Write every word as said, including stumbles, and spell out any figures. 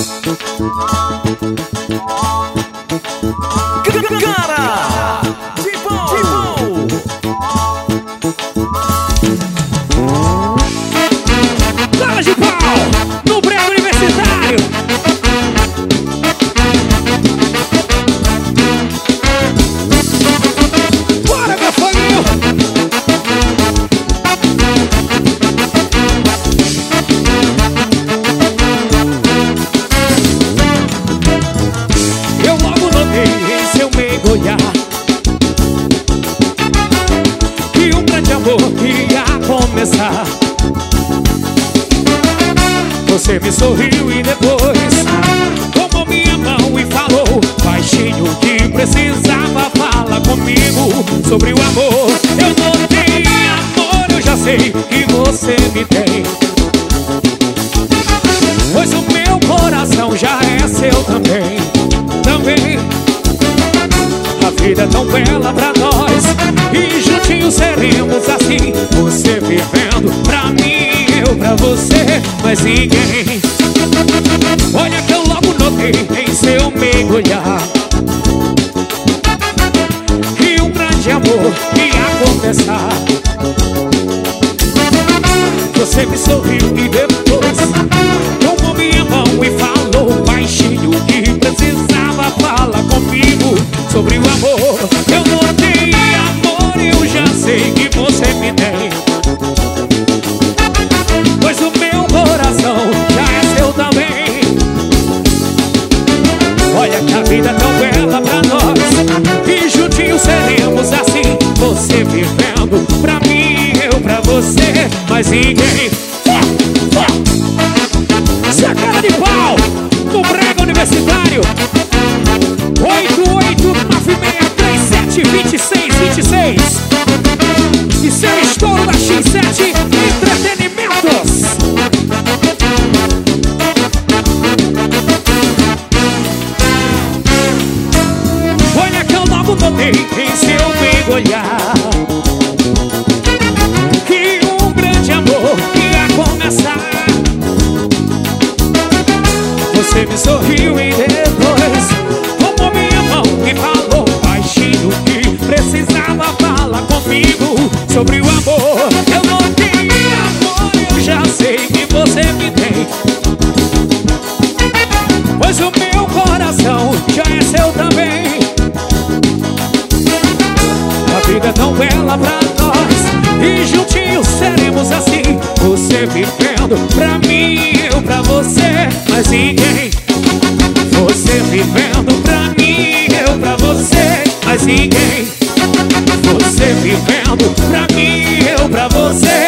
Cara de pau, de pau. Cara de pau no breve universitário. Bora, meu foguinho. Eu logo notei em seu mergulhar que um grande amor ia começar. Você me sorriu e depois tomou minha mão e falou baixinho que precisava falar comigo sobre o amor. Eu notei, amor, eu já sei que você me tem, pois o meu coração já é seu também. Também a vida é tão bela pra nós e juntinhos seremos assim. Você vivendo pra mim, eu pra você, mas ninguém. Olha que eu logo notei em seu mergulhar que um grande amor ia começar. Você me sorriu e depois tomou minha mão e falou baixinho que precisava falar comigo sobre o amor. Eu notei, amor, eu já sei que você me tem, pois o meu coração já é seu também. Olha que a vida é tão bela pra nós e juntinhos seremos assim. Você vivendo pra mim, eu pra você, mas ninguém. Se a cara de pau no brega universitário. Oito oito nove seis três sete dois seis dois seis. E seu estouro da X sete Entretenimentos. Olha que eu logo notei em seu mergulhar que um grande amor ia começar. Você me sorriu e depois tomou minha mão e falou baixinho que precisava falar comigo sobre o amor. Eu notei, amor, eu já sei que você me tem, pois o meu coração já é seu também. A vida é tão bela pra nós e juntinhos seremos assim. Você vivendo pra mim, eu pra você, mas ninguém. Você vivendo pra mim, eu pra você, mas ninguém. Você vivendo pra mim, eu pra você.